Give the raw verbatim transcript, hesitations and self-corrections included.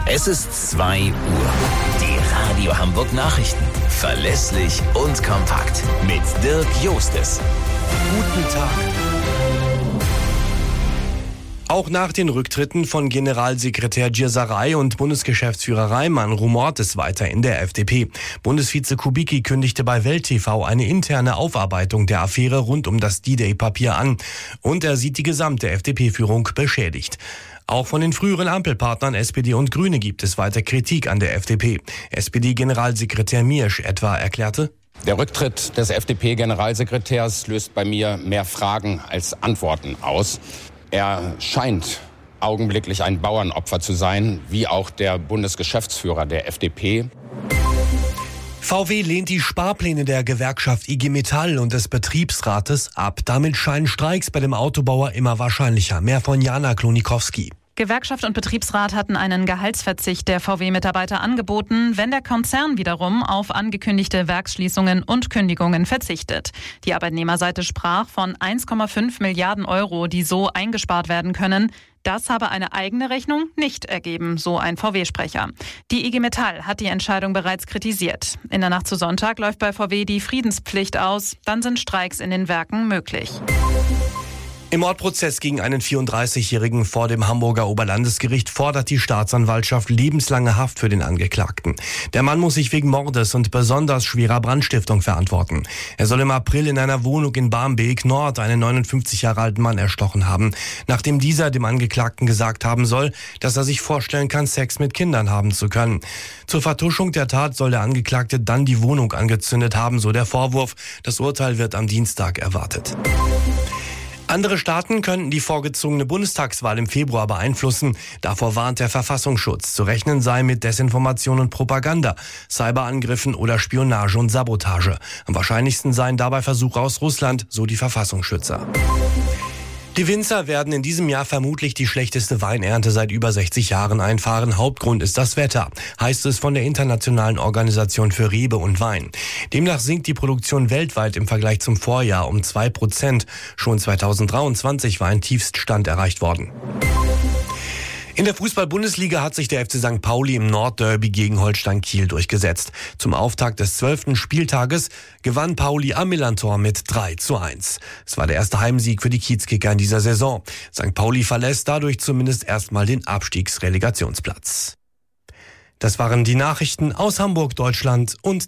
Es ist zwei Uhr. Die Radio Hamburg Nachrichten. Verlässlich und kompakt. Mit Dirk Jostes. Guten Tag. Auch nach den Rücktritten von Generalsekretär Gierserei und Bundesgeschäftsführer Reimann rumort es weiter in der F D P. Bundesvize Kubicki kündigte bei Welt T V eine interne Aufarbeitung der Affäre rund um das D-Day-Papier an. Und er sieht die gesamte F D P-Führung beschädigt. Auch von den früheren Ampelpartnern S P D und Grüne gibt es weiter Kritik an der F D P. S P D-Generalsekretär Miersch etwa erklärte: Der Rücktritt des F D P-Generalsekretärs löst bei mir mehr Fragen als Antworten aus. Er scheint augenblicklich ein Bauernopfer zu sein, wie auch der Bundesgeschäftsführer der F D P. V W lehnt die Sparpläne der Gewerkschaft I G Metall und des Betriebsrates ab. Damit scheinen Streiks bei dem Autobauer immer wahrscheinlicher. Mehr von Jana Klonikowski. Gewerkschaft und Betriebsrat hatten einen Gehaltsverzicht der V W-Mitarbeiter angeboten, wenn der Konzern wiederum auf angekündigte Werksschließungen und Kündigungen verzichtet. Die Arbeitnehmerseite sprach von eins Komma fünf Milliarden Euro, die so eingespart werden können. Das habe eine eigene Rechnung nicht ergeben, so ein V W-Sprecher. Die I G Metall hat die Entscheidung bereits kritisiert. In der Nacht zu Sonntag läuft bei V W die Friedenspflicht aus. Dann sind Streiks in den Werken möglich. Im Mordprozess gegen einen vierunddreißigjährigen vor dem Hamburger Oberlandesgericht fordert die Staatsanwaltschaft lebenslange Haft für den Angeklagten. Der Mann muss sich wegen Mordes und besonders schwerer Brandstiftung verantworten. Er soll im April in einer Wohnung in Barmbek Nord einen neunundfünfzig Jahre alten Mann erstochen haben, nachdem dieser dem Angeklagten gesagt haben soll, dass er sich vorstellen kann, Sex mit Kindern haben zu können. Zur Vertuschung der Tat soll der Angeklagte dann die Wohnung angezündet haben, so der Vorwurf. Das Urteil wird am Dienstag erwartet. Andere Staaten könnten die vorgezogene Bundestagswahl im Februar beeinflussen. Davor warnt der Verfassungsschutz. Zu rechnen sei mit Desinformation und Propaganda, Cyberangriffen oder Spionage und Sabotage. Am wahrscheinlichsten seien dabei Versuche aus Russland, so die Verfassungsschützer. Die Winzer werden in diesem Jahr vermutlich die schlechteste Weinernte seit über sechzig Jahren einfahren. Hauptgrund ist das Wetter, heißt es von der Internationalen Organisation für Rebe und Wein. Demnach sinkt die Produktion weltweit im Vergleich zum Vorjahr um zwei Prozent. Schon zweitausenddreiundzwanzig war ein Tiefststand erreicht worden. In der Fußball-Bundesliga hat sich der F C Sankt Pauli im Nordderby gegen Holstein Kiel durchgesetzt. Zum Auftakt des zwölften Spieltages gewann Pauli am Millantor mit drei zu eins. Es war der erste Heimsieg für die Kiezkicker in dieser Saison. Sankt Pauli verlässt dadurch zumindest erstmal den Abstiegsrelegationsplatz. Das waren die Nachrichten aus Hamburg, Deutschland und